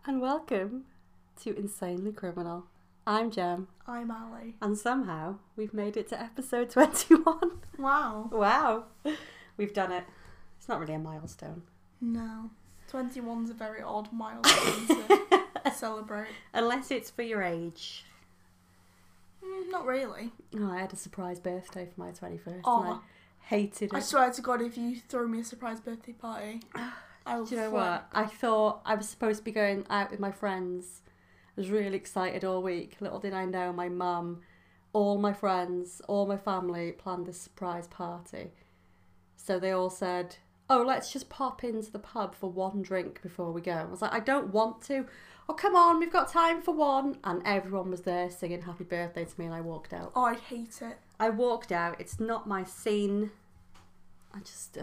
and welcome to Insanely Criminal. I'm Jem. I'm Ali. And somehow we've made it to episode 21. Wow. Wow. We've done it. It's not really a milestone. No. 21's a very odd milestone to celebrate. Unless it's for your age. Not really. Oh, I had a surprise birthday for my 21st Oh. and I hated it. I swear to God, if you throw me a surprise birthday party, I will Do you know flip. what? I thought I was supposed to be going out with my friends. I was really excited all week. Little did I know my mum, all my friends, all my family planned this surprise party. So they all said, oh, let's just pop into the pub for one drink before we go. I was like, I don't want to. Oh, come on, we've got time for one. And everyone was there singing happy birthday to me and I walked out. Oh, I hate it. I walked out. It's not my scene. I just,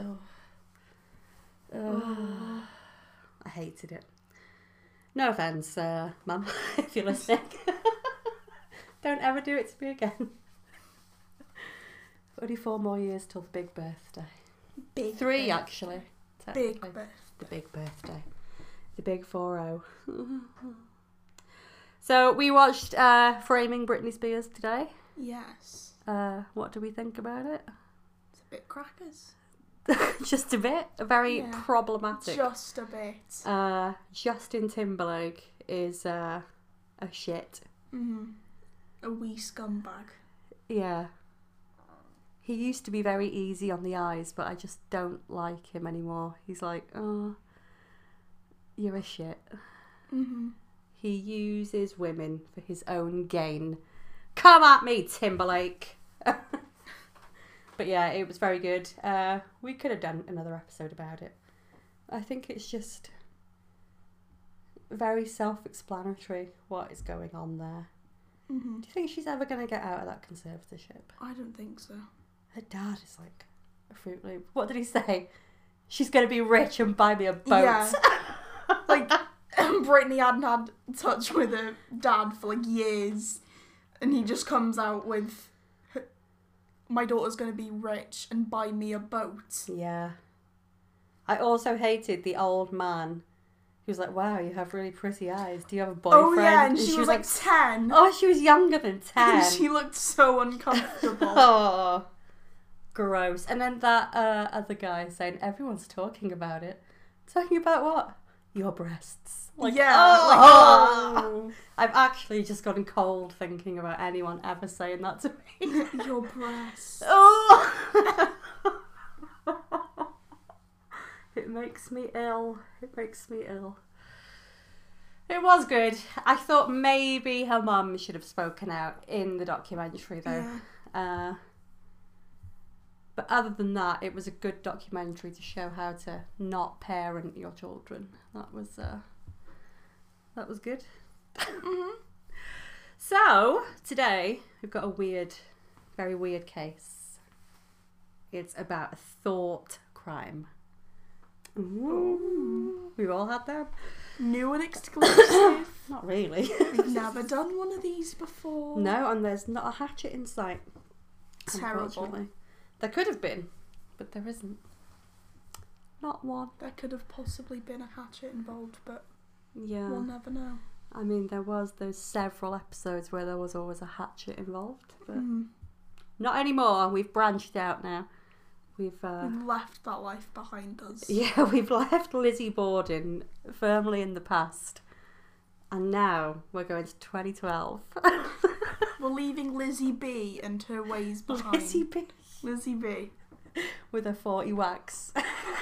I hated it. No offence, Mum, if you're listening. Don't ever do it to me again. Only 4 more years till the big birthday. Big 3, birthday. actually. Big technically. birthday. The big birthday. The big 4-0. So we watched Framing Britney Spears today. Yes. What do we think about it? It's a bit crackers. Just a bit. Very Yeah. problematic. Just a bit. Justin Timberlake is a shit. A wee scumbag. Yeah. He used to be very easy on the eyes, but I just don't like him anymore. He's like, oh, you're a shit. He uses women for his own gain. Come at me, Timberlake. But yeah, it was very good. We could have done another episode about it. I think it's just very self-explanatory what is going on there. Do you think she's ever going to get out of that conservatorship? I don't think so. Her dad is like a Fruit Loop. What did he say? She's going to be rich and buy me a boat. Yeah. Like, Britney hadn't had touch with her dad for like years, and he just comes out with, my daughter's going to be rich and buy me a boat. Yeah. I also hated the old man who was like, wow, you have really pretty eyes. Do you have a boyfriend? Oh yeah, and she was like 10. Oh, she was younger than 10. And she looked so uncomfortable. Oh, gross. And then that other guy saying, everyone's talking about it. Talking about what? Your breasts. Like, Yeah, oh, I've actually just gotten cold thinking about anyone ever saying that to me. Your breasts. Oh! It makes me ill. It makes me ill. It was good. I thought maybe her mum should have spoken out in the documentary though. Yeah. But other than that, it was a good documentary to show how to not parent your children. That was good. So, today we've got a very weird case. It's about a thought crime. Ooh. We've all had them. New and exclusive. Not really. We've never done one of these before. No, and there's not a hatchet in sight. Terrible. Unfortunately. There could have been, but there isn't. Not one. There could have possibly been a hatchet involved, but Yeah. we'll never know. I mean, there was those several episodes where there was always a hatchet involved, but not anymore. We've branched out now. We've left that life behind us. yeah, we've left Lizzie Borden firmly in the past, and now we're going to 2012. We're leaving Lizzie B and her ways behind. Lizzie B Lizzie B. with a 40 wax.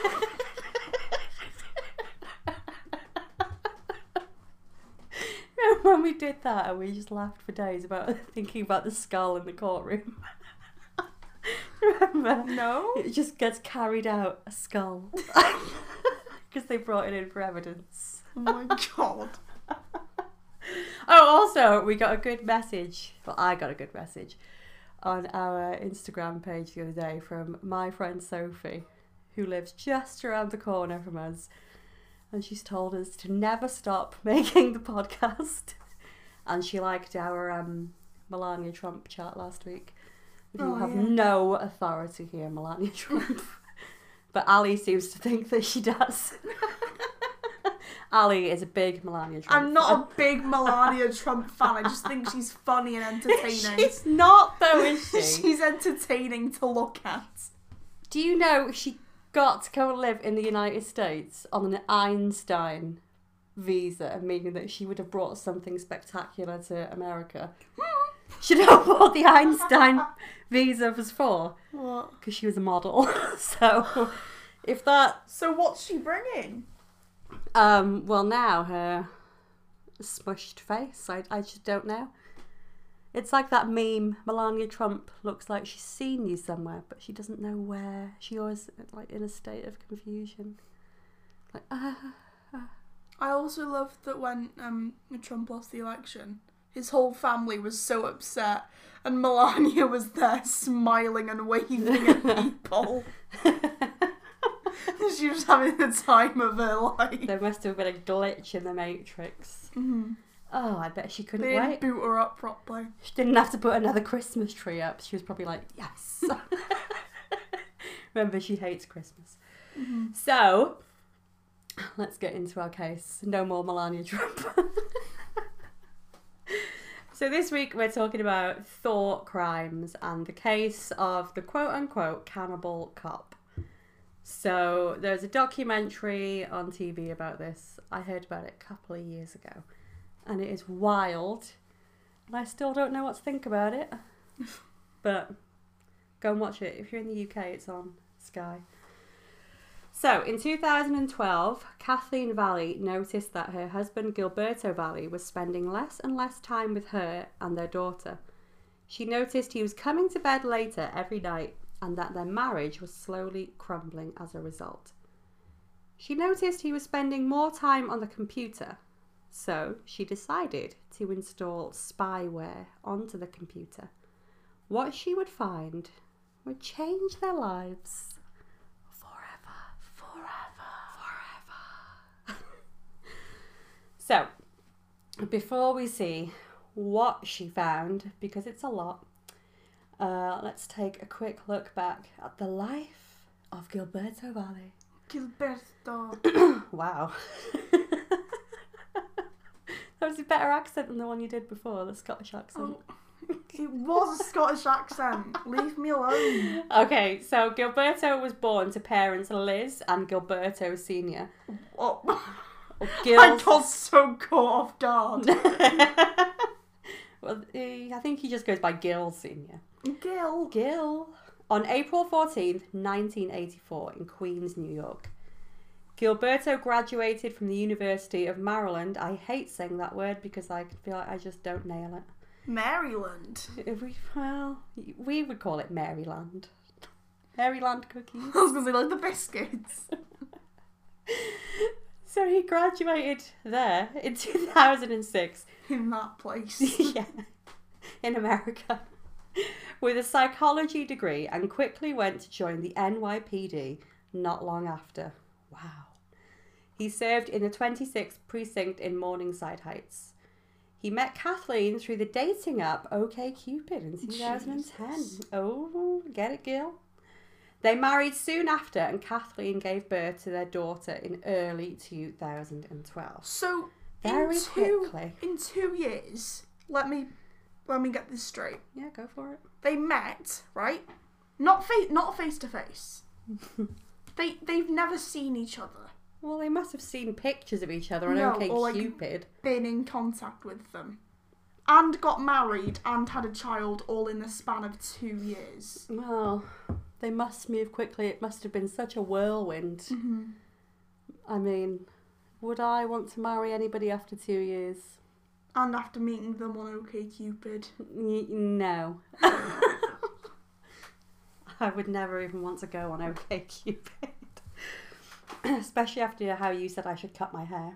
Remember when we did that and we just laughed for days about thinking about the skull in the courtroom? Remember? No. It just gets carried out, a skull. Because they brought it in for evidence. Oh my God. Oh, also, we got a good message. Well, I got a good message on our Instagram page the other day from my friend Sophie, who lives just around the corner from us. And she's told us to never stop making the podcast. And she liked our Melania Trump chat last week. You have no authority here, Melania Trump. But Ali seems to think that she does. Ali is a big Melania Trump I'm not a big Melania Trump fan. I just think she's funny and entertaining. She's not, though, is she? She's entertaining to look at. Do you know she got to go and live in the United States on an Einstein visa, meaning that she would have brought something spectacular to America? Do you know what the Einstein visa was for? What? Because she was a model. So, if that... So what's she bringing? Well, now her smushed face. I just don't know. It's like that meme, Melania Trump looks like she's seen you somewhere, but she doesn't know where. She always, like, in a state of confusion. Like, I also loved that when Trump lost the election, his whole family was so upset, and Melania was there smiling and waving at people. She was having the time of her life. There must have been a glitch in the Matrix. Mm-hmm. Oh, I bet she couldn't They didn't wait. boot her up properly. She didn't have to put another Christmas tree up. She was probably like, yes. Remember, she hates Christmas. Mm-hmm. So, let's get into our case. No more Melania Trump. So this week we're talking about thought crimes and the case of the quote-unquote cannibal cop. So there's a documentary on TV about this. I heard about it a couple of years ago. And it is wild. And I still don't know what to think about it. But go and watch it. If you're in the UK, it's on Sky. So, in 2012, Kathleen Valley noticed that her husband Gilberto Valley was spending less and less time with her and their daughter. She noticed he was coming to bed later every night and that their marriage was slowly crumbling as a result. She noticed he was spending more time on the computer, so she decided to install spyware onto the computer. What she would find would change their lives. So, before we see what she found, because it's a lot, let's take a quick look back at the life of Gilberto Valley. Gilberto. Wow. That was a better accent than the one you did before, the Scottish accent. Oh, it was a Scottish accent. Leave me alone. Okay, so Gilberto was born to parents Liz and Gilberto Sr. Oh. Gil. I got so caught off guard. Well, I think he just goes by Gil Sr. Gil. On April 14th, 1984, in Queens, New York, Gilberto graduated from the University of Maryland. I hate saying that word because I feel like I just don't nail it. Maryland. We would call it Maryland. Maryland cookies. I was going to say, like the biscuits. So he graduated there in 2006. In that place. Yeah, in America. With a psychology degree and quickly went to join the NYPD not long after. Wow. He served in the 26th precinct in Morningside Heights. He met Kathleen through the dating app OkCupid in 2010. Jesus. Oh, get it, Gil? They married soon after and Kathleen gave birth to their daughter in early 2012. So, Very in quickly. 2 years, let me get this straight. Yeah, go for it. They met, right? Not face to face. They've never seen each other. Well, they must have seen pictures of each other on No, or, OkCupid. Been in contact with them. And got married and had a child all in the span of 2 years. Well, they must move quickly. It must have been such a whirlwind. Mm-hmm. I mean, would I want to marry anybody after 2 years? And after meeting them on OkCupid. No. I would never even want to go on OkCupid. Especially after how you said I should cut my hair.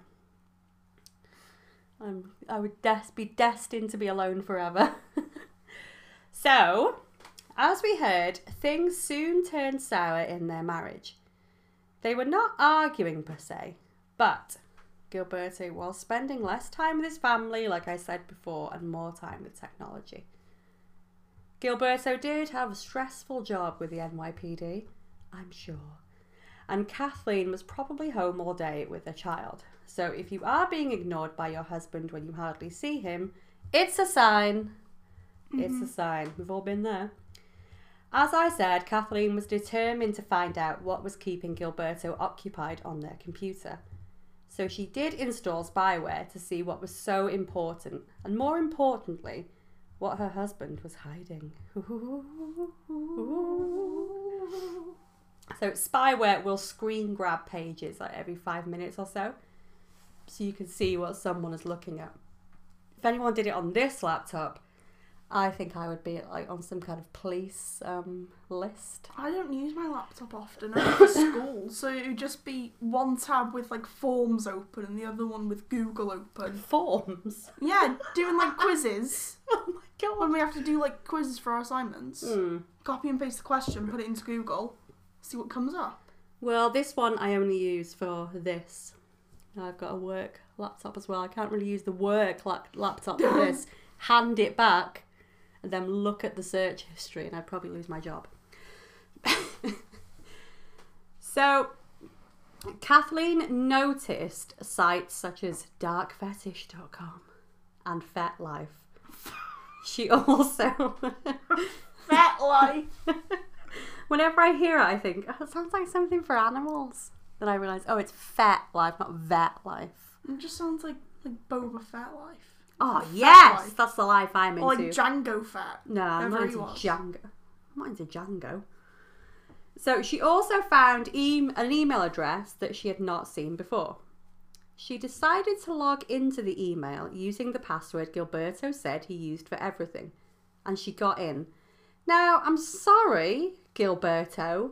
I would be destined to be alone forever. So, as we heard, things soon turned sour in their marriage. They were not arguing per se, but Gilberto was spending less time with his family, like I said before, and more time with technology. Gilberto did have a stressful job with the NYPD, I'm sure. and Kathleen was probably home all day with a child. So if you are being ignored by your husband when you hardly see him, it's a sign. It's a sign. We've all been there. As I said, Kathleen was determined to find out what was keeping Gilberto occupied on their computer. So she did install spyware to see what was so important, and more importantly, what her husband was hiding. So spyware will screen grab pages like every 5 minutes or so you can see what someone is looking at. If anyone did it on this laptop, I think I would be like on some kind of police list. I don't use my laptop often. I go to school, so it would just be one tab with like forms open and the other one with Google open. Forms? Yeah, doing like quizzes. Oh my god. When we have to do like quizzes for our assignments. Copy and paste the question, put it into Google, see what comes up. Well, this one I only use for this. I've got a work laptop as well. I can't really use the work laptop for this. Hand it back and then look at the search history and I'd probably lose my job. So, Kathleen noticed sites such as darkfetish.com and FetLife. She also... FetLife! Whenever I hear it, I think, oh, it sounds like something for animals. Then I realise, oh, it's FetLife, not VetLife. It just sounds like Boba Fett life. Oh, Fett yes! life. That's the life I'm into. Or like Django Fett. No, I'm not whatever he into was. Django. I'm not into Django. So she also found an email address that she had not seen before. She decided to log into the email using the password Gilberto said he used for everything. And she got in. Now, I'm sorry, Gilberto.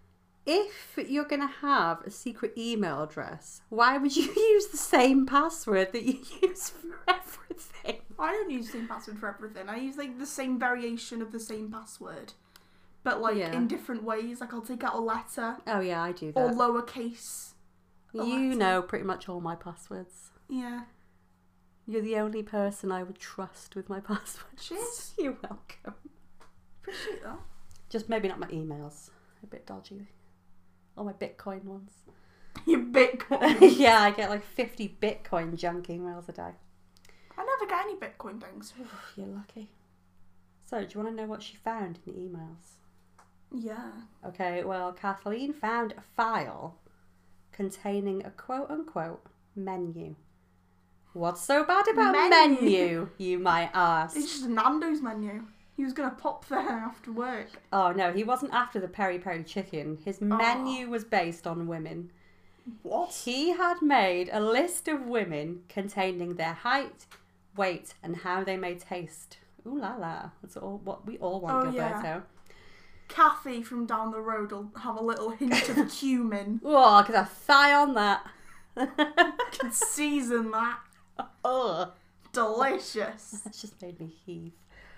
If you're going to have a secret email address, why would you use the same password that you use for everything? I don't use the same password for everything. I use like the same variation of the same password. But like in different ways. Like I'll take out a letter. Oh yeah, I do that. Or lowercase. You know pretty much all my passwords. Yeah. You're the only person I would trust with my passwords. Cheers. You're welcome. Appreciate that. Just maybe not my emails. A bit dodgy. Or my Bitcoin ones. Your Bitcoin. Yeah, I get like 50 Bitcoin junk emails a day. I never get any Bitcoin things. You're lucky. So, do you want to know what she found in the emails? Yeah. Okay, well, Kathleen found a file containing a quote-unquote menu. What's so bad about menu, you might ask? It's just a Nando's menu. He was going to pop there after work. Oh, no, he wasn't after the peri-peri chicken. His menu was based on women. What? He had made a list of women containing their height, weight, and how they may taste. Ooh la la. That's all what we all want, Gilberto. Yeah. Kathy from down the road will have a little hint of cumin. Oh, I'll get a thigh on that. Can season that. Oh, delicious. That's just made me heave.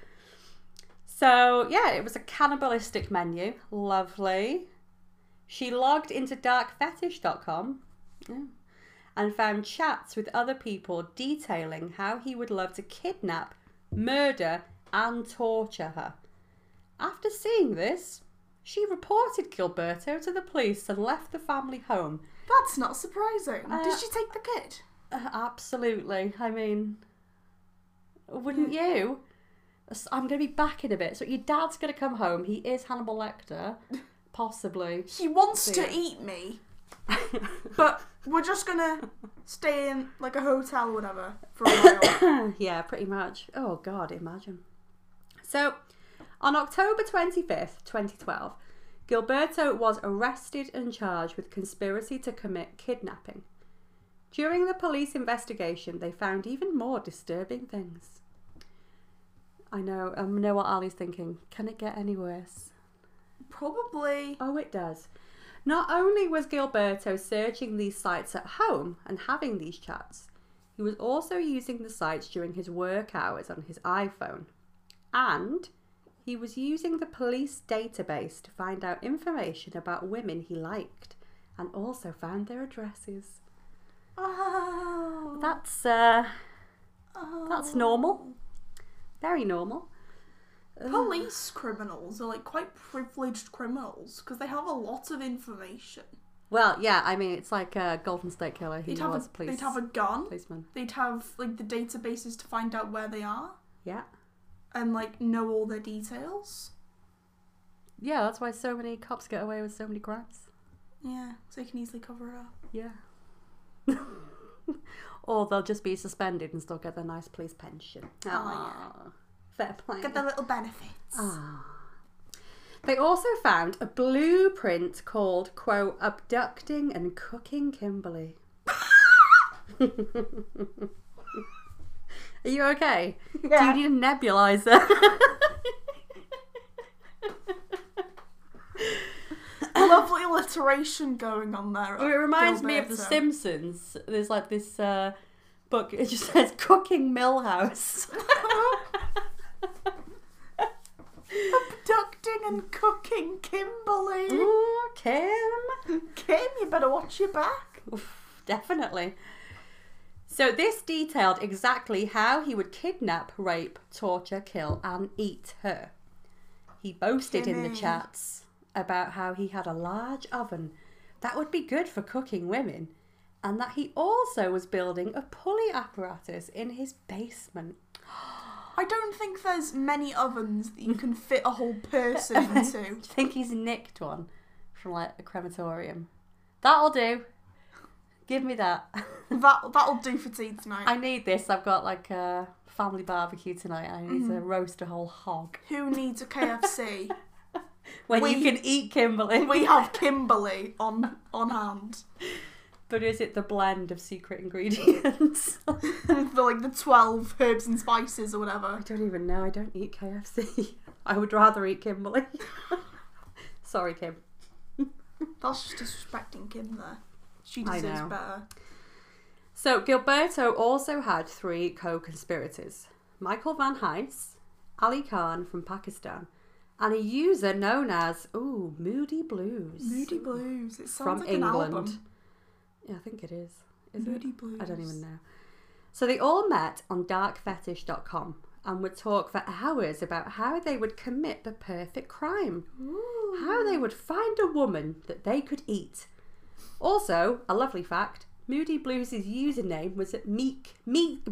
So, yeah, it was a cannibalistic menu. Lovely. She logged into darkfetish.com and found chats with other people detailing how he would love to kidnap, murder, and torture her. After seeing this, she reported Gilberto to the police and left the family home. That's not surprising. Did she take the kid? Absolutely. I mean, wouldn't you? I'm going to be back in a bit. So your dad's going to come home. He is Hannibal Lecter. Possibly. He wants to eat me. But we're just going to stay in like a hotel or whatever for a while. Yeah, pretty much. Oh, God, imagine. So, on October 25th, 2012, Gilberto was arrested and charged with conspiracy to commit kidnapping. During the police investigation, they found even more disturbing things. I know what Ali's thinking. Can it get any worse? Probably. Oh, it does. Not only was Gilberto searching these sites at home and having these chats, he was also using the sites during his work hours on his iPhone. And he was using the police database to find out information about women he liked and also found their addresses. Oh. That's normal. Very normal. Police criminals are like quite privileged criminals because they have a lot of information. Well, yeah, I mean, it's like a Golden State Killer. He They'd have was they'd have a gun. policeman. They'd have like the databases to find out where they are Yeah. and like know all their details. Yeah, that's why so many cops get away with so many crimes. Yeah, so they can easily cover it up. Yeah. Or they'll just be suspended and still get their nice police pension. Oh, Fair play. Get their little benefits. Ah. They also found a blueprint called, quote, Abducting and Cooking Kimberly. Are you okay? Yeah. Do you need a nebulizer? Lovely alliteration going on there. It reminds me of The Gilberto. Simpsons. There's like this book, it just says Cooking Millhouse. Abducting and cooking Kimberly. Ooh, Kim. Kim, you better watch your back. Oof, definitely. So this detailed exactly how he would kidnap, rape, torture, kill and eat her. He boasted in the Kimmy. chats about how he had a large oven that would be good for cooking women and that he also was building a pulley apparatus in his basement. I don't think there's many ovens that you can fit a whole person into. I think he's nicked one from like a crematorium. That'll do. Give me that. That'll do for tea tonight. I need this. I've got like a family barbecue tonight. I need to roast a whole hog. Who needs a KFC? When We- you can eat Kimberly. We have Kimberly on hand. But is it the blend of secret ingredients? the 12 herbs and spices or whatever. I don't even know. I don't eat KFC. I would rather eat Kimberly. Sorry, Kim. That's just disrespecting Kim there. She I deserves know. better. So Gilberto also had 3 co-conspirators. Michael Van Heist, Ali Khan from Pakistan, and a user known as, Moody Blues. Moody Blues. It sounds From like England. an album. Yeah, I think it is. Is Moody it? Blues. I don't even know. So they all met on darkfetish.com and would talk for hours about how they would commit the perfect crime. Ooh. How they would find a woman that they could eat. Also, a lovely fact, Moody Blues' username was at Meek. Meek.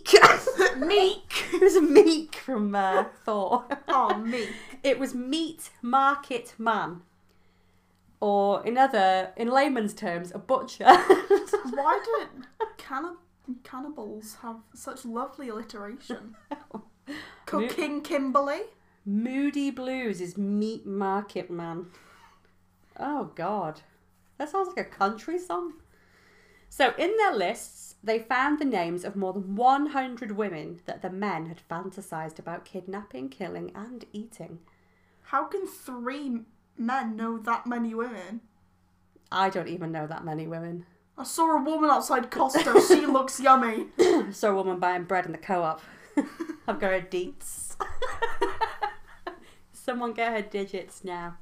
It was Meek from Thor. Oh, Meek. It was Meat Market Man. Or in layman's terms, a butcher. Why do cannibals have such lovely alliteration? Cooking Kimberly. Moody Blues is Meat Market Man. Oh, God. That sounds like a country song. So, in their lists, they found the names of more than 100 women that the men had fantasized about kidnapping, killing, and eating. How can 3 men know that many women? I don't even know that many women. I saw a woman outside Costa. She looks yummy. I saw a woman buying bread in the co-op. I've got her deets. Someone get her digits now.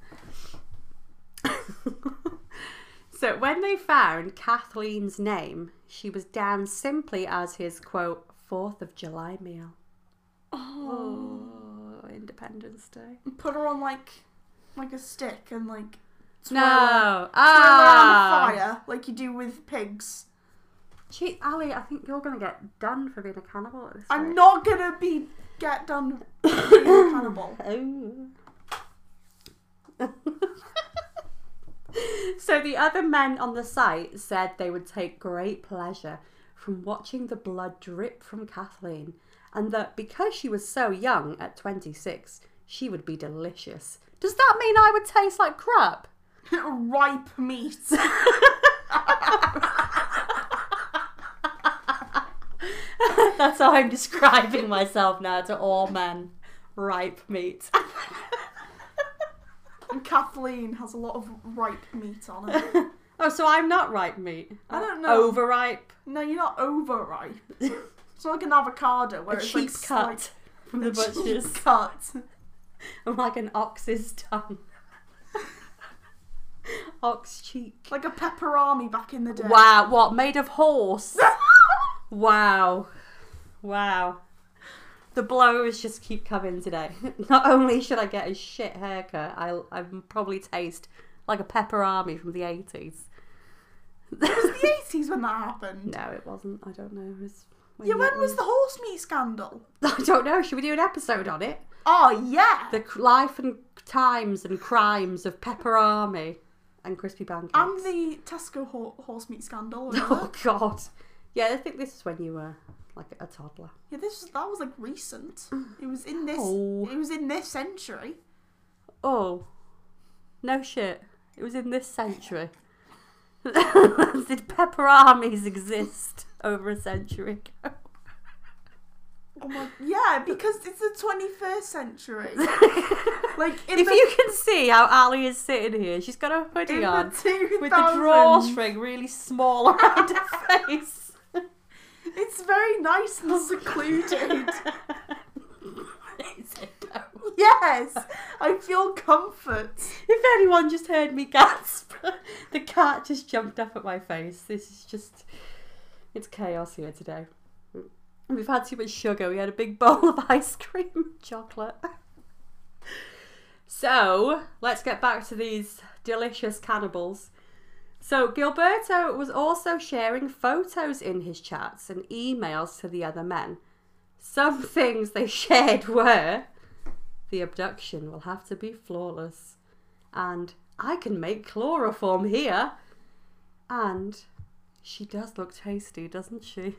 So when they found Kathleen's name, she was down simply as his, quote, 4th of July meal. Oh, Independence Day. Put her on like a stick and like twirl No. her around the fire like you do with pigs. Gee, Ali, I think you're going to get done for being a cannibal at this I'm rate. not gonna get done being a cannibal. Oh. So the other men on the site said they would take great pleasure from watching the blood drip from Kathleen, and that because she was so young at 26, she would be delicious. Does that mean I would taste like crap? Ripe meat. That's how I'm describing myself now to all men. Ripe meat. And Kathleen has a lot of ripe meat on it. Oh, so I'm not ripe meat. I don't know. Overripe. No, you're not overripe. It's not like an avocado where A it's cheap like cut from the a cheap butcher's. cut. I'm like an ox's tongue. Ox cheek. Like a pepperami back in the day. Wow, what? Made of horse? Wow. Wow. The blows just keep coming today. Not only should I get a shit haircut, I'll probably taste like a pepperami from the 80s. It was the 80s when that happened. No, it wasn't. I don't know. It was Yeah, when was the horse meat scandal? I don't know. Should we do an episode on it? Oh, yeah. The life and times and crimes of Pepper Army and Crispy Pancakes. And the Tesco horse meat scandal. Oh, God. Yeah, I think this is when you were like a toddler. Yeah, that was like recent. It was in this. Oh. It was in this century. Oh. No shit. It was in this century. Did Pepper Armies exist over a century ago? Oh my, yeah, because it's the 21st century. Like, if you can see how Ali is sitting here, she's got a hoodie on with the drawstring really small around her face. It's very nice and secluded. Is it though? Yes, I feel comfort. If anyone just heard me gasp, the cat just jumped up at my face. This is just, it's chaos here today. We've had too much sugar. We had a big bowl of ice cream, chocolate. So, let's get back to these delicious cannibals. So, Gilberto was also sharing photos in his chats and emails to the other men. Some things they shared were, the abduction will have to be flawless, and I can make chloroform here, and she does look tasty, doesn't she?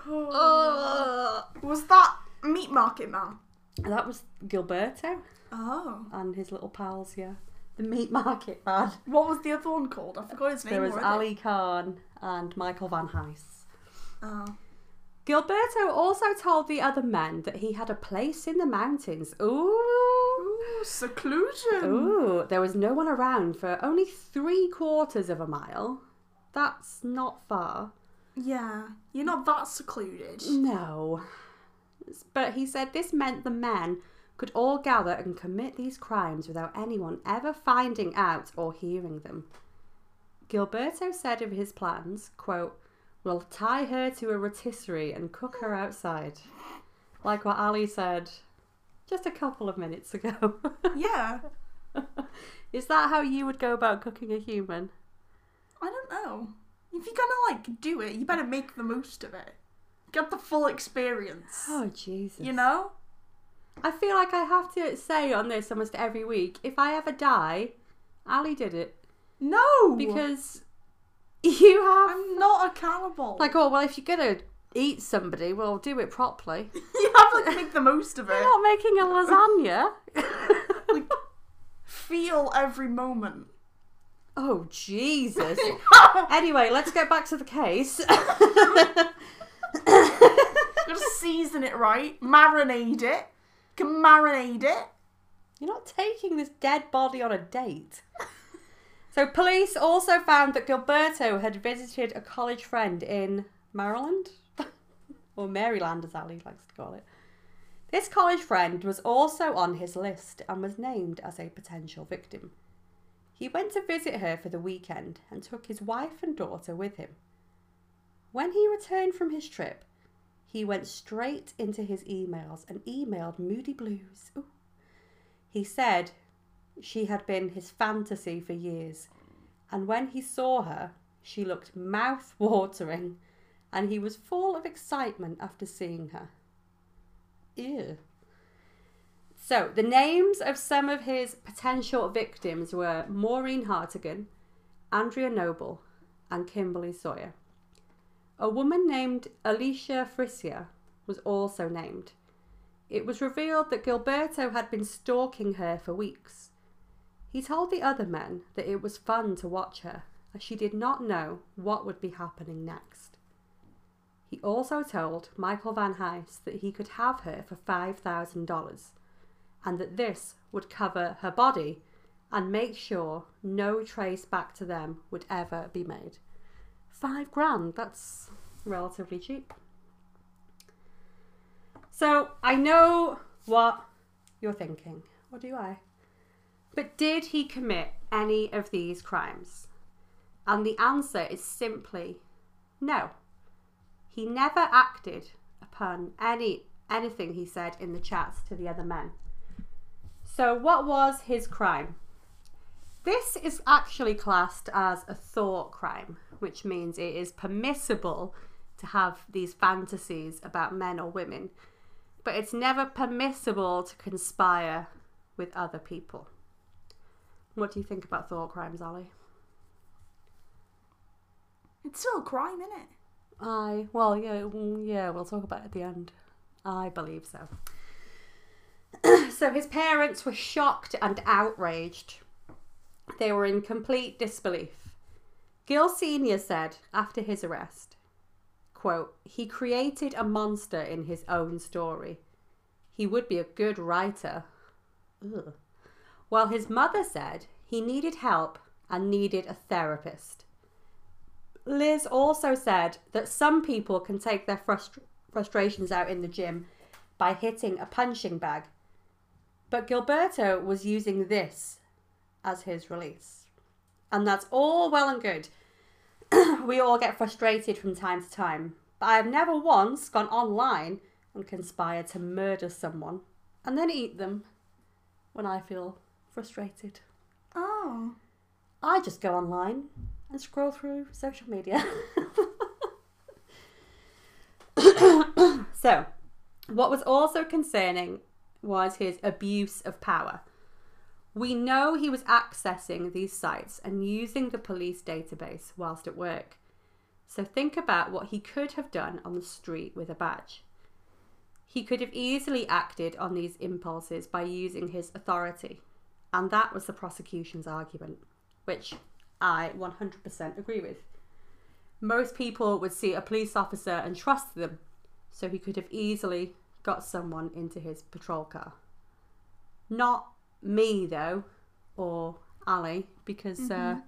Was that Meat Market Man? That was Gilberto Oh. and his little pals, yeah. The Meat Market Man. What was the other one called? I forgot his name. There was already. Ali Khan and Michael Van Heijs. Oh. Gilberto also told the other men that he had a place in the mountains. Ooh, seclusion. Ooh, there was no one around for only 3/4 of a mile. That's not far. Yeah, you're not that secluded. No. But he said this meant the men could all gather and commit these crimes without anyone ever finding out or hearing them. Gilberto said of his plans, quote, "We'll tie her to a rotisserie and cook her outside." Like what Ali said just a couple of minutes ago. Yeah. Is that how you would go about cooking a human? I don't know. If you're gonna like do it, you better make the most of it. Get the full experience. Oh, Jesus. You know? I feel like I have to say on this almost every week, if I ever die, Ali did it. No! Because you have... I'm not a cannibal. Like, oh, well, if you're going to eat somebody, well, do it properly. You have to make the most of it. You're not making a lasagna. Like, feel every moment. Oh, Jesus. Anyway, let's get back to the case. Gotta season it right. Marinate it. Can marinate it. You're not taking this dead body on a date. So police also found that Gilberto had visited a college friend in Maryland, or Maryland as Ali likes to call it. This college friend was also on his list and was named as a potential victim. He went to visit her for the weekend and took his wife and daughter with him. When he returned from his trip, he went straight into his emails and emailed Moody Blues. Ooh. He said she had been his fantasy for years, and when he saw her, she looked mouth-watering, and he was full of excitement after seeing her. Ew. So, the names of some of his potential victims were Maureen Hartigan, Andrea Noble, and Kimberly Sawyer. A woman named Alicia Frisia was also named. It was revealed that Gilberto had been stalking her for weeks. He told the other men that it was fun to watch her, as she did not know what would be happening next. He also told Michael Van Heijs that he could have her for $5,000, and that this would cover her body and make sure no trace back to them would ever be made. $5,000, that's relatively cheap. So, I know what you're thinking. What do I? But did he commit any of these crimes? And the answer is simply no. He never acted upon anything he said in the chats to the other men. So what was his crime? This is actually classed as a thought crime, which means it is permissible to have these fantasies about men or women, but it's never permissible to conspire with other people. What do you think about thought crimes, Ali? It's still a crime, isn't it? We'll talk about it at the end. I believe so. So his parents were shocked and outraged. They were in complete disbelief. Gill Sr. said after his arrest, quote, "He created a monster in his own story. He would be a good writer." Ugh. While his mother said he needed help and needed a therapist. Liz also said that some people can take their frustrations out in the gym by hitting a punching bag, but Gilberto was using this as his release. And that's all well and good. We all get frustrated from time to time, but I have never once gone online and conspired to murder someone and then eat them when I feel frustrated. Oh. I just go online and scroll through social media. So, what was also concerning was his abuse of power. We know he was accessing these sites and using the police database whilst at work. So think about what he could have done on the street with a badge. He could have easily acted on these impulses by using his authority. And that was the prosecution's argument, which I 100% agree with. Most people would see a police officer and trust them, so he could have easily got someone into his patrol car. Not me, though, or Ali, because,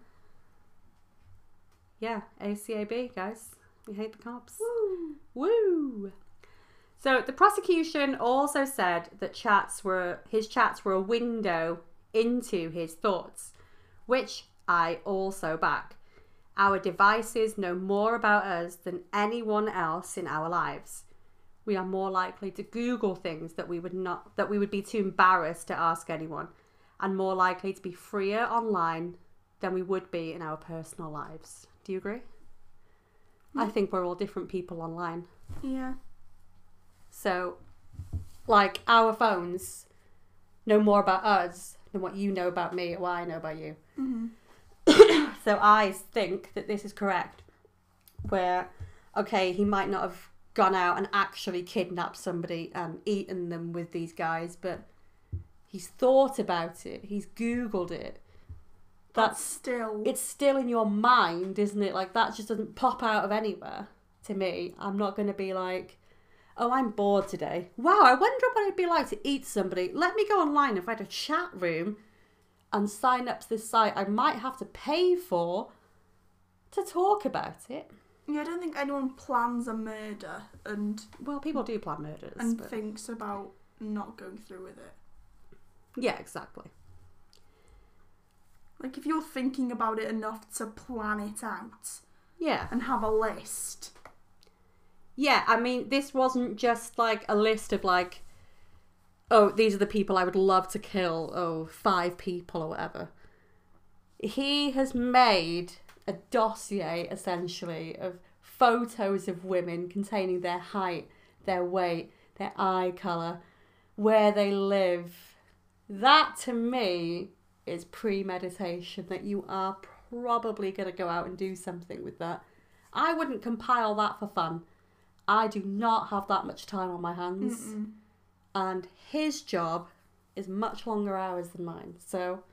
ACAB, guys. We hate the cops. Woo. Woo! So the prosecution also said that his chats were a window into his thoughts, which I also back. Our devices know more about us than anyone else in our lives. We are more likely to Google things that we would be too embarrassed to ask anyone, and more likely to be freer online than we would be in our personal lives. Do you agree? I think we're all different people online. Yeah. So, like, our phones know more about us than what you know about me or what I know about you. Mm-hmm. So I think that this is correct. Where, okay, he might not have gone out and actually kidnapped somebody and eaten them with these guys, but he's thought about it. He's Googled it. It's still in your mind, isn't it? Like, that just doesn't pop out of anywhere to me. I'm not going to be like, oh, I'm bored today. Wow, I wonder what it'd be like to eat somebody. Let me go online and find a chat room and sign up to this site I might have to pay for to talk about it. Yeah, I don't think anyone plans a murder and... Well, people do plan murders. And thinks about not going through with it. Yeah, exactly. Like, if you're thinking about it enough to plan it out... Yeah. And have a list... Yeah, I mean, this wasn't just, like, a list of, like, oh, these are the people I would love to kill, 5 people or whatever. He has made a dossier, essentially, of photos of women containing their height, their weight, their eye colour, where they live. That, to me, is premeditation, that you are probably going to go out and do something with that. I wouldn't compile that for fun. I do not have that much time on my hands. Mm-mm. And his job is much longer hours than mine. So,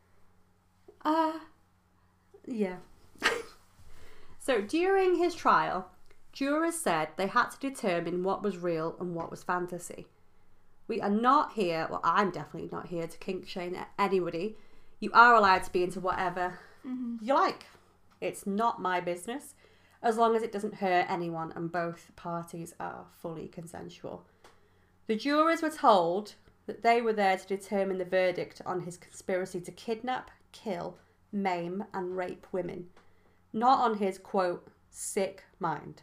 yeah. So, during his trial, jurors said they had to determine what was real and what was fantasy. We are not here, well, I'm definitely not here to kink shame anybody. You are allowed to be into whatever you like. It's not my business, as long as it doesn't hurt anyone and both parties are fully consensual. The jurors were told that they were there to determine the verdict on his conspiracy to kidnap, kill, maim and rape women, not on his, quote, sick mind.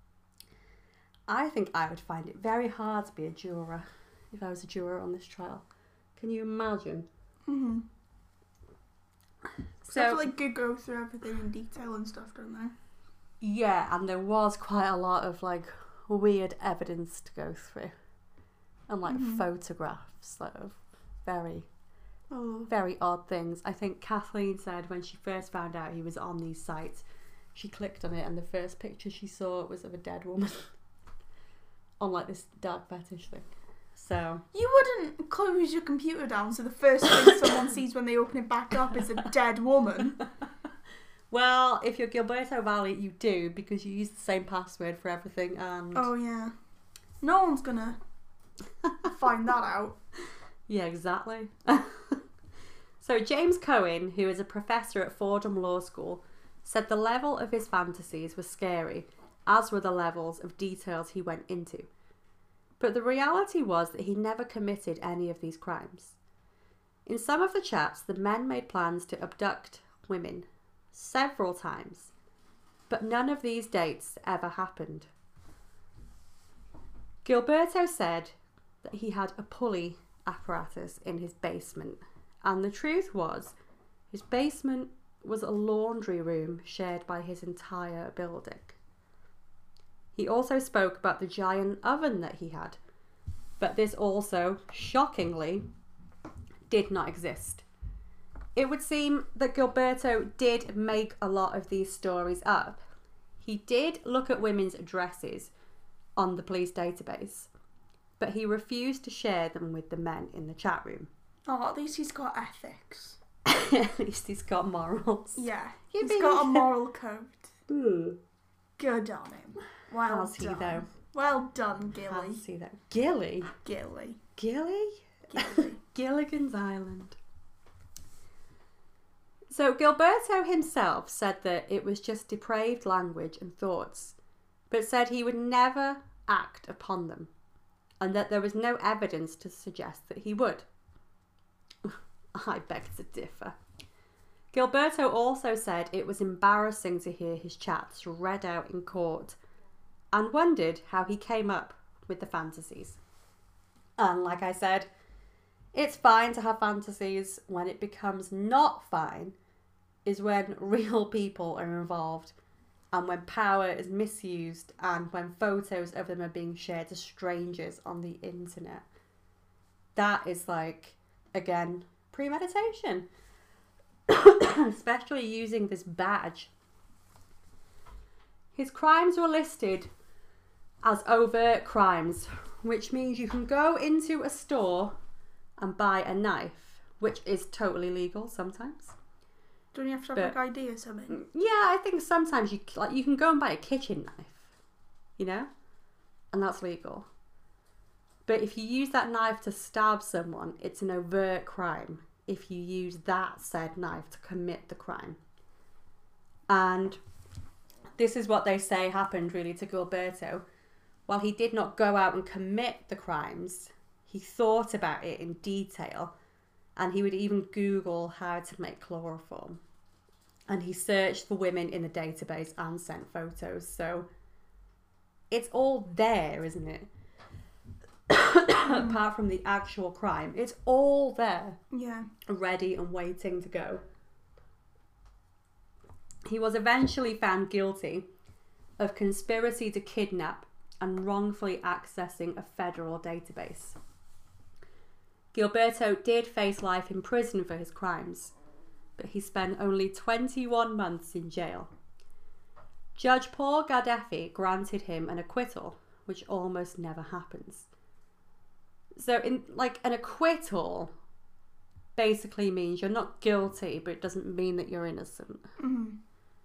I think I would find it very hard to be a juror if I was a juror on this trial. Can you imagine? So, they have to, like, go through everything in detail and stuff, don't they? Yeah, and there was quite a lot of like weird evidence to go through, and like photographs of very, very odd things. I think Kathleen said when she first found out he was on these sites, she clicked on it, and the first picture she saw was of a dead woman on like this dark fetish thing. So you wouldn't close your computer down, so the first thing someone sees when they open it back up is a dead woman. Well, if you're Gilberto Valley, you do, because you use the same password for everything, and... Oh, yeah. No one's gonna find that out. Yeah, exactly. So James Cohen, who is a professor at Fordham Law School, said the level of his fantasies was scary, as were the levels of details he went into. But the reality was that he never committed any of these crimes. In some of the chats, the men made plans to abduct women several times, but none of these dates ever happened. Gilberto said that he had a pulley apparatus in his basement, and the truth was his basement was a laundry room shared by his entire building. He also spoke about the giant oven that he had, but this also, shockingly, did not exist. It would seem that Gilberto did make a lot of these stories up. He did look at women's addresses on the police database, but he refused to share them with the men in the chat room. Oh, at least he's got ethics. At least he's got morals. Yeah, he's got a moral code. Ooh. Good on him. Well Has he, done. though? Well done, Gilly. Has he, though? Gilly? Gilly. Gilly? Gilly. Gilligan's Island. So Gilberto himself said that it was just depraved language and thoughts, but said he would never act upon them, and that there was no evidence to suggest that he would. I beg to differ. Gilberto also said it was embarrassing to hear his chats read out in court, and wondered how he came up with the fantasies. And like I said, it's fine to have fantasies. When it becomes not fine is when real people are involved, and when power is misused, and when photos of them are being shared to strangers on the internet. That is like, again, premeditation. Especially using this badge. His crimes were listed as overt crimes, which means you can go into a store and buy a knife, which is totally legal sometimes. Don't you have to have like ID or something? Yeah, I think sometimes you can go and buy a kitchen knife, you know, and that's legal. But if you use that knife to stab someone, it's an overt crime if you use that said knife to commit the crime. And this is what they say happened really to Gilberto. While he did not go out and commit the crimes, he thought about it in detail, and he would even Google how to make chloroform. And he searched for women in the database and sent photos. So it's all there, isn't it? Apart from the actual crime, it's all there. Yeah. Ready and waiting to go. He was eventually found guilty of conspiracy to kidnap and wrongfully accessing a federal database. Gilberto did face life in prison for his crimes, but he spent only 21 months in jail. Judge Paul Gaddafi granted him an acquittal, which almost never happens. So, an acquittal basically means you're not guilty, but it doesn't mean that you're innocent. Mm-hmm.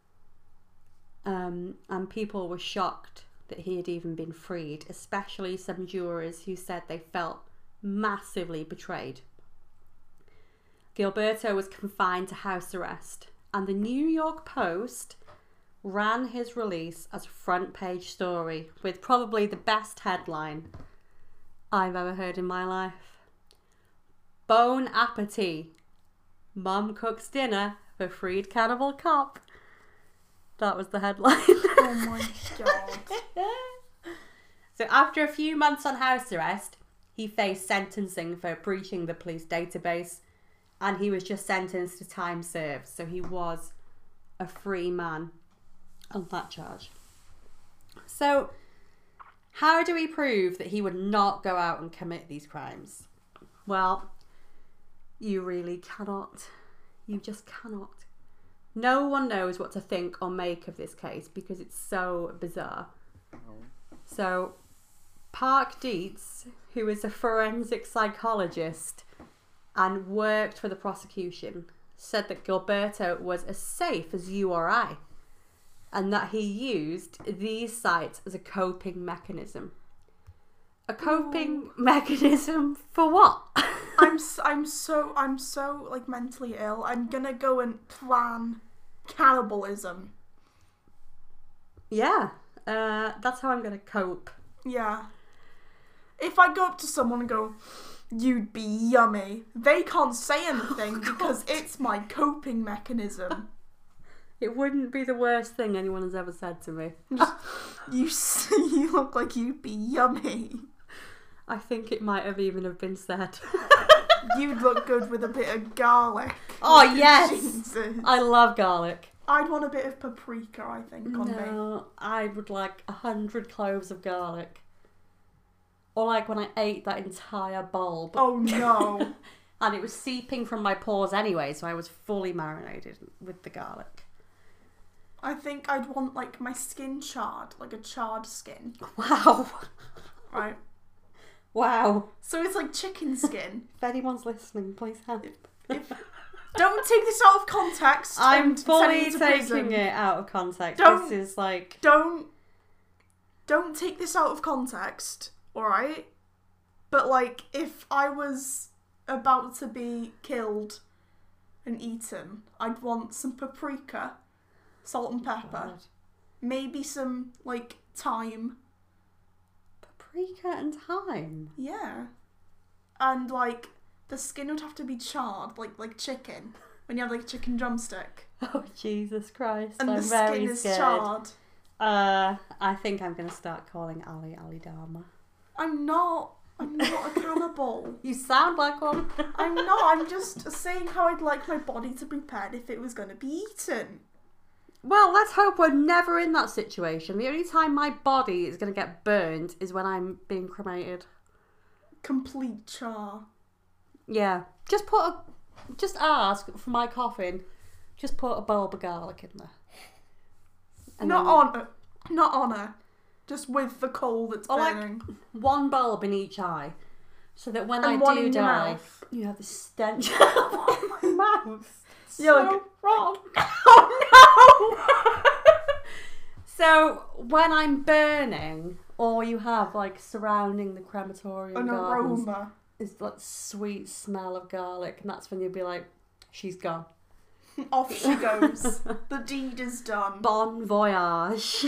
And people were shocked that he had even been freed, especially some jurors who said they felt massively betrayed. Gilberto was confined to house arrest, and the New York Post ran his release as a front page story with probably the best headline I've ever heard in my life. Bon appetit. Mum cooks dinner for freed cannibal cop. That was the headline. Oh my god. So after a few months on house arrest, he faced sentencing for breaching the police database, and he was just sentenced to time served, so he was a free man. on that charge. So, how do we prove that he would not go out and commit these crimes? Well, you really cannot. You just cannot. No one knows what to think or make of this case because it's so bizarre. So, Park Dietz, who is a forensic psychologist and worked for the prosecution, said that Gilberto was as safe as you or I, and that he used these sites as a coping mechanism. A coping mechanism for what? I'm so like mentally ill. I'm gonna go and plan cannibalism. Yeah, that's how I'm gonna cope. Yeah. If I go up to someone and go, "You'd be yummy," they can't say anything because it's my coping mechanism. It wouldn't be the worst thing anyone has ever said to me. You look like you'd be yummy. I think it might have even have been said. You'd look good with a bit of garlic. Oh, yes! Jesus. I love garlic. I'd want a bit of paprika, I think, on me. No, I would like 100 cloves of garlic. Or like when I ate that entire bulb. Oh no. And it was seeping from my pores anyway, so I was fully marinated with the garlic. I think I'd want like my skin charred, like a charred skin. Wow. Right? Wow. So it's like chicken skin. If anyone's listening, please help. Don't take this out of context. I'm and send fully me to taking prison. it out of context. Don't- This is like... Don't take this out of context, alright? But like, if I was about to be killed and eaten, I'd want some paprika, salt and pepper, God. maybe some like thyme. Paprika and thyme? Yeah. And like the skin would have to be charred, like chicken. When you have like a chicken drumstick. Oh, Jesus Christ. And I'm the very skin is scared. charred. I think I'm going to start calling Ali Dharma. I'm not a cannibal. You sound like one. I'm not. I'm just saying how I'd like my body to be prepared if it was going to be eaten. Well, let's hope we're never in that situation. The only time my body is going to get burned is when I'm being cremated. Complete char. Yeah. Just ask for my coffin. Just put a bulb of garlic in there. And Not on her. Just with the coal that's Or like burning. one bulb in each eye. So that when And I one do in your die, mouth. you have the stench in my mouth. You're So like, wrong. oh So when I'm burning, all you have like surrounding the crematorium no! An gardens aroma. is that sweet smell of garlic, and that's when you'll be like, she's gone. Off she goes. The deed is done. Bon voyage.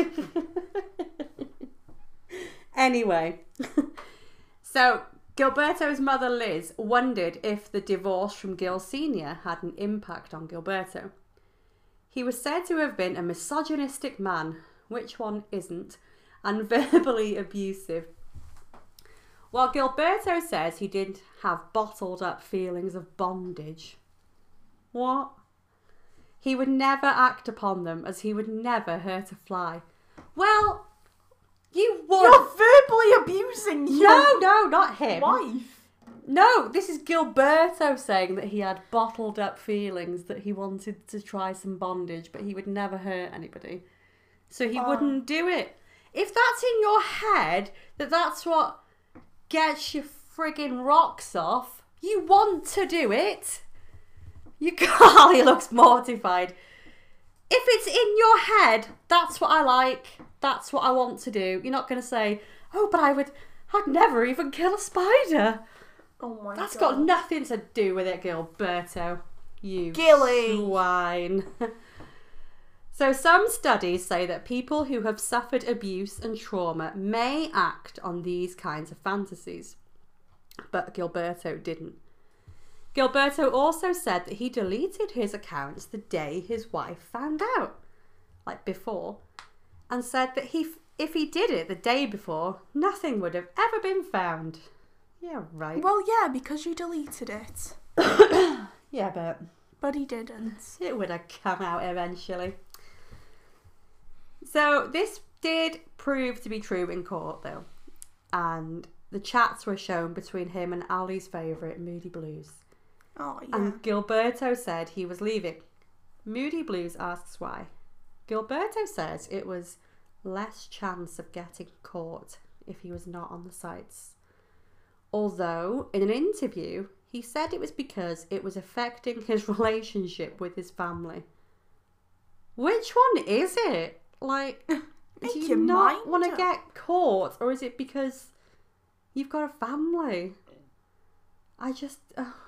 Anyway, so Gilberto's mother Liz wondered if the divorce from Gil Sr. had an impact on Gilberto. He was said to have been a misogynistic man, which one isn't, and verbally abusive. While Gilberto says he didn't have bottled up feelings of bondage. What? He would never act upon them, as he would never hurt a fly. Well, you would. You're verbally abusing your No, not him. wife. No, this is Gilberto saying that he had bottled up feelings, that he wanted to try some bondage, but he would never hurt anybody. So he wouldn't do it. If that's in your head, that's what gets your friggin' rocks off, you want to do it. You can't. He looks mortified. If it's in your head, that's what I like. That's what I want to do. You're not going to say, oh, but I'd never even kill a spider. Oh my god. That's got nothing to do with it, Gilberto. You Gilly. swine. So some studies say that people who have suffered abuse and trauma may act on these kinds of fantasies. But Gilberto didn't. Gilberto also said that he deleted his accounts the day his wife found out, like before, and said that if he did it the day before, nothing would have ever been found. Yeah, right. Well, yeah, because you deleted it. Yeah, but But he didn't. it would have come out eventually. So this did prove to be true in court, though. And the chats were shown between him and Ali's favourite, Moody Blues. Oh, yeah. And Gilberto said he was leaving. Moody Blues asks why. Gilberto says it was less chance of getting caught if he was not on the sites. Although, in an interview, he said it was because it was affecting his relationship with his family. Which one is it? Like, Make do your you not mind want to up. get caught? Or is it because you've got a family? I just...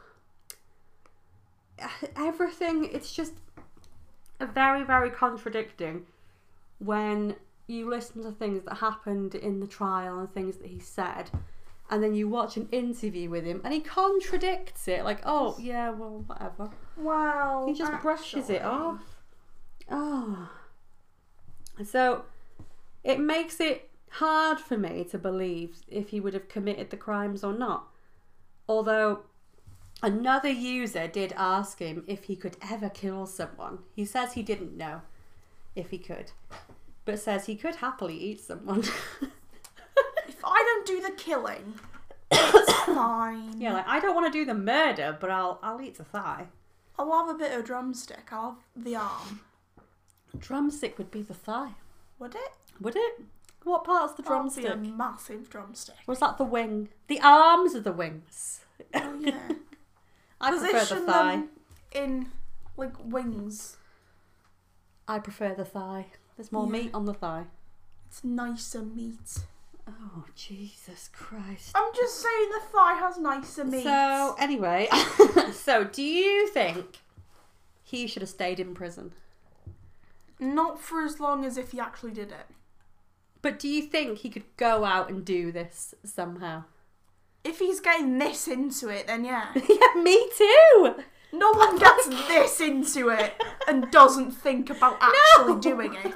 everything, it's just very, very contradicting when you listen to things that happened in the trial and things that he said, and then you watch an interview with him and he contradicts it, like, oh yeah, well, whatever. Well, He just brushes it actually, off. Oh. So it makes it hard for me to believe if he would have committed the crimes or not. Although another user did ask him if he could ever kill someone. He says he didn't know if he could, but says he could happily eat someone. If I don't do the killing, it's fine. Yeah, like, I don't want to do the murder, but I'll eat the thigh. I'll have a bit of drumstick. I'll have the arm. Drumstick would be the thigh. Would it? Would it? What part's the That'll be drumstick? a massive drumstick. Was that the wing? The arms are the wings. Oh yeah. I prefer the Position thigh. them in like wings. I prefer the thigh. There's more Yeah. meat on the thigh. It's nicer meat. Oh, Jesus Christ. I'm just saying the thigh has nicer meat. So, anyway, so do you think he should have stayed in prison? Not for as long as if he actually did it. But do you think he could go out and do this somehow? If he's getting this into it, then yeah. Yeah, me too. No one gets this into it and doesn't think about actually doing it.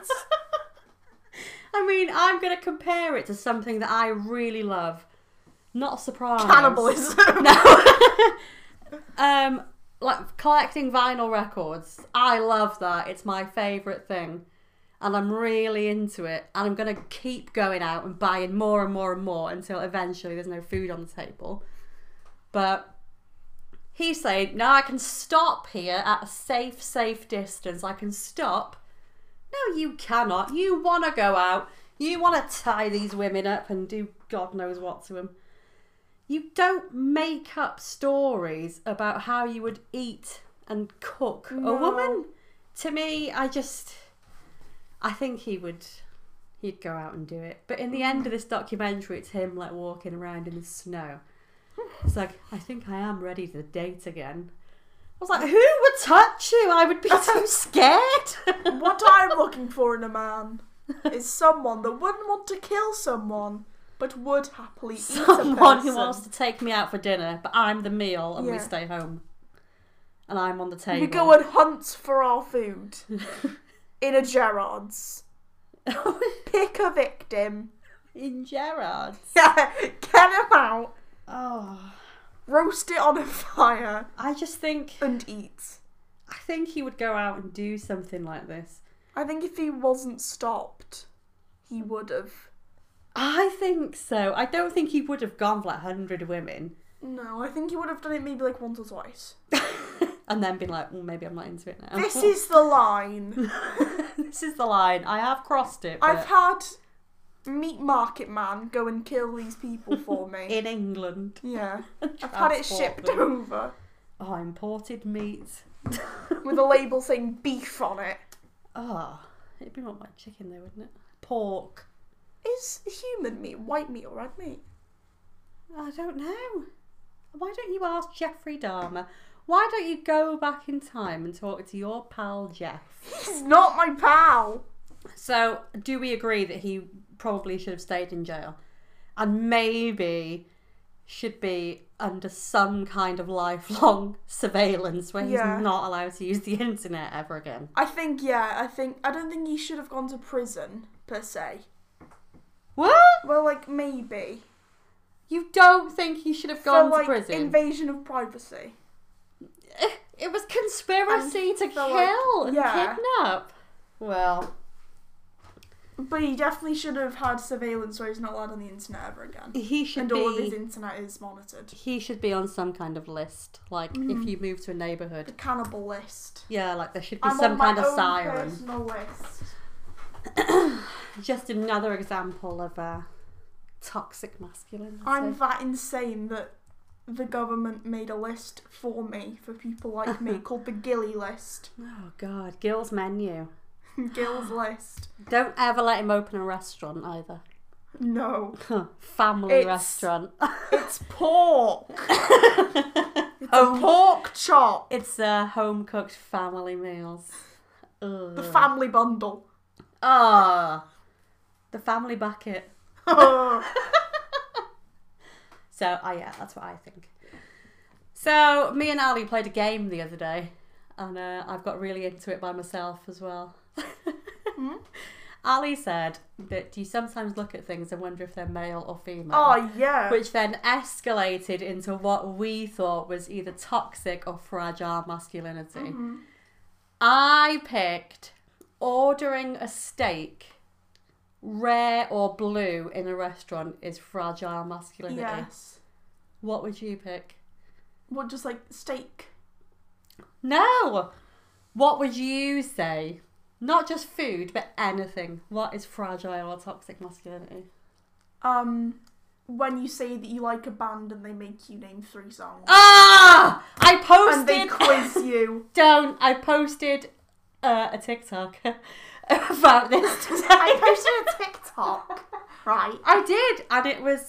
I mean, I'm going to compare it to something that I really love. Not surprised. Cannibalism. No. Like collecting vinyl records. I love that. It's my favourite thing. And I'm really into it. And I'm going to keep going out and buying more and more and more until eventually there's no food on the table. But he's saying, no, I can stop here at a safe distance. I can stop. No, you cannot. You want to go out. You want to tie these women up and do God knows what to them. You don't make up stories about how you would eat and cook a woman. To me, I think he'd go out and do it. But in the end of this documentary, it's him like walking around in the snow. It's like, I think I am ready to date again. I was like, who would touch you? I would be too scared. What I'm looking for in a man is someone that wouldn't want to kill someone, but would happily eat a Someone person. who wants to take me out for dinner, but I'm the meal and we Yeah. stay home. And I'm on the table. We go and hunt for our food in a Gerard's. Pick a victim. In Gerard's. Yeah, get him out. Oh. Roast it on a fire I just think... and eat. I think he would go out and do something like this. I think if he wasn't stopped, he would have. I think so. I don't think he would have gone for like 100 women. No, I think he would have done it maybe like once or twice. And then been like, well, maybe I'm not into it now. This is the line. This is the line. I have crossed it. But I've had Meat Market Man go and kill these people for me. in England. Yeah. I've had it Transport shipped them. over Oh, imported meat. with a label saying beef on it. Oh, it'd be more like chicken though, wouldn't it? Pork. Is human meat white meat or red meat? I don't know. Why don't you ask Jeffrey Dahmer? Why don't you go back in time and talk to your pal Jeff? He's not my pal. So, do we agree that he probably should have stayed in jail? And maybe should be under some kind of lifelong surveillance where he's Yeah. not allowed to use the internet ever again? I think, yeah, I don't think he should have gone to prison, per se. What? Well, like, maybe. You don't think he should have gone For, like, to prison? invasion of privacy. It was conspiracy And to for, like, kill and yeah. kidnap. Well, But he definitely should have had surveillance where he's not allowed on the internet ever again. He should And be. all of his internet is monitored. He should be on some kind of list. Like if you move to a The neighbourhood. cannibal list. Yeah, like there should be I'm some on my kind of own siren. personal list. Just another example of toxic masculinity. I'm that insane that the government made a list for me, for people like me, called the Gilly list. Oh God, Gil's menu. Gil's list. Don't ever let him open a restaurant either. No. Family restaurant. It's pork. It's a pork chop. It's home cooked family meals. Ugh. The family bundle. Ah, the family bucket. So, yeah, that's what I think. So, me and Ali played a game the other day, and I've got really into it by myself as well. Ali said that do you sometimes look at things and wonder if they're male or female? Oh, yeah. Which then escalated into what we thought was either toxic or fragile masculinity. Mm-hmm. I picked ordering a steak, rare or blue, in a restaurant is fragile masculinity. Yes. What would you pick? What, just like steak? No! What would you say? Not just food, but anything. What is fragile or toxic masculinity? When you say that you like a band and they make you name 3 songs. Ah! I posted... And they quiz you. Don't. I posted a TikTok about this today. I posted a TikTok. Right. I did. And it was...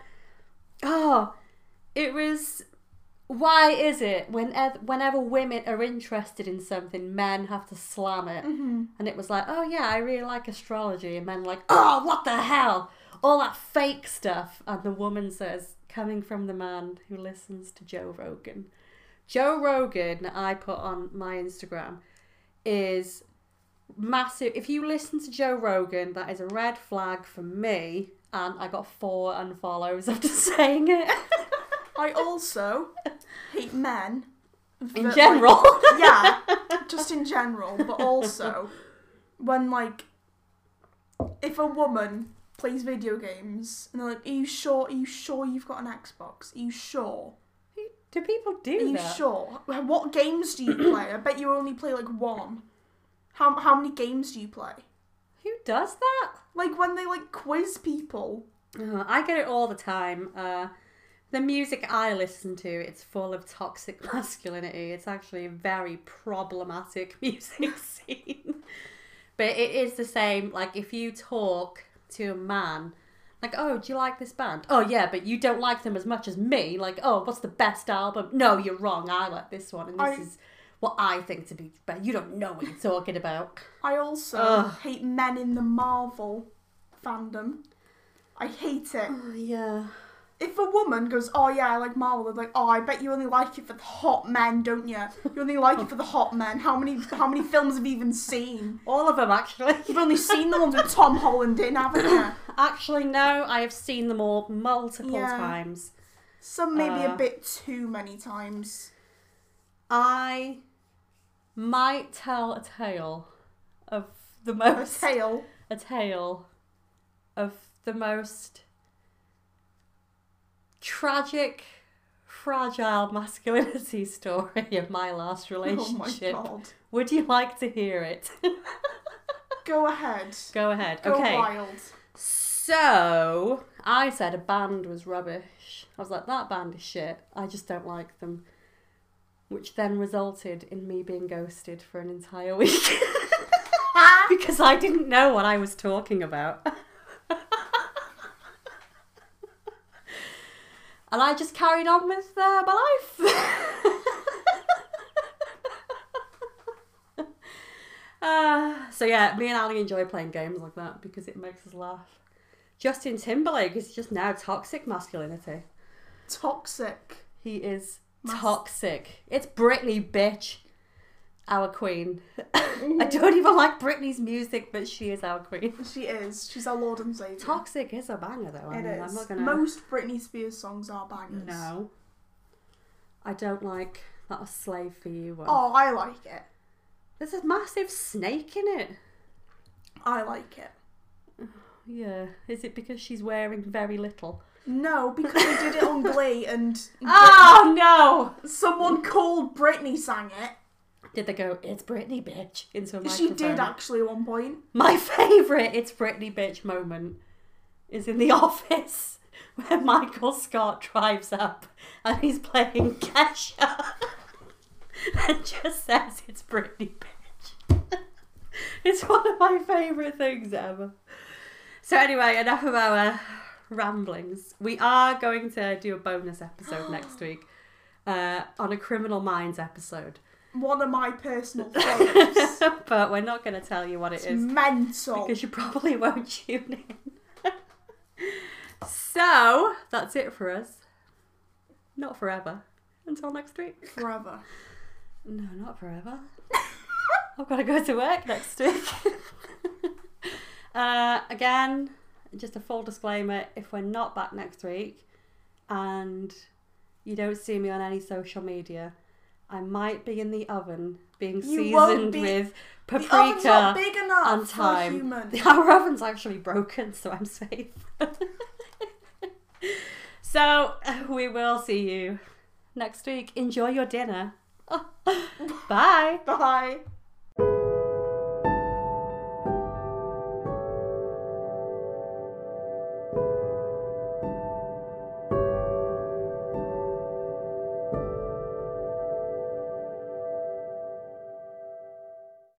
it was... Why is it whenever women are interested in something, men have to slam it? Mm-hmm. And it was like, oh yeah, I really like astrology. And men are like, oh, what the hell? All that fake stuff. And the woman says, coming from the man who listens to Joe Rogan. Joe Rogan, I put on my Instagram, is massive. If you listen to Joe Rogan, that is a red flag for me. And I got 4 unfollows after saying it. I also hate men. In general. Yeah, just in general. But also, when, like, if a woman plays video games and they're like, are you sure you've got an Xbox? Are you sure? Do people do Are you that? sure? What games do you play? I bet you only play, like, 1. How many games do you play? Who does that? Like, when they, like, quiz people. I get it all the time. The music I listen to, it's full of toxic masculinity. It's actually a very problematic music scene. But it is the same, like, if you talk to a man, like, oh, do you like this band? Oh, yeah, but you don't like them as much as me. Like, oh, what's the best album? No, you're wrong. I like this one, and this is what I think to be better. You don't know what you're talking about. I also hate men in the Marvel fandom. I hate it. Oh, yeah. If a woman goes, oh yeah, I like Marvel, they're like, oh, I bet you only like it for the hot men, don't you? You only like it for the hot men. How many films have you even seen? All of them, actually. You've only seen the ones with Tom Holland in, haven't you? Actually, no, I have seen them all multiple times. Some maybe a bit too many times. I might tell a tale of the most... A tale of the most tragic, fragile masculinity story of my last relationship. Oh my God. Would you like to hear it? Go ahead. Go ahead. Go okay. wild. So, I said a band was rubbish. I was like, that band is shit. I just don't like them. Which then resulted in me being ghosted for an entire week. Because I didn't know what I was talking about. And I just carried on with my life. So yeah, me and Ali enjoy playing games like that because it makes us laugh. Justin Timberlake is just now toxic masculinity. Toxic. He is toxic. It's Britney, bitch. Our queen. I don't even like Britney's music, but she is our queen. She is. She's our Lord and Savior. Toxic is a banger, though. It is. I'm not gonna... Most Britney Spears songs are bangers. No. I don't like that A Slave for You one. Oh, I like it. There's a massive snake in it. I like it. Yeah. Is it because she's wearing very little? No, because they did it on Glee and Oh no! someone called Britney sang it. Did they go, "It's Britney, bitch," into a microphone? She did actually at one point. My favourite "It's Britney, bitch" moment is in The Office, where Michael Scott drives up and he's playing Kesha and just says, "It's Britney, bitch." It's one of my favourite things ever. So anyway, enough of our ramblings. We are going to do a bonus episode next week on a Criminal Minds episode. One of my personal favourites. But we're not going to tell you what it is. Mental. Because you probably won't tune in. So, that's it for us. Not forever. Until next week. Forever. No, not forever. I've got to go to work next week. Again, just a full disclaimer, if we're not back next week and you don't see me on any social media, I might be in the oven being seasoned with The oven's paprika not big enough and for a thyme. human. Our oven's actually broken, so I'm safe. So, we will see you next week. Enjoy your dinner. Bye. Bye.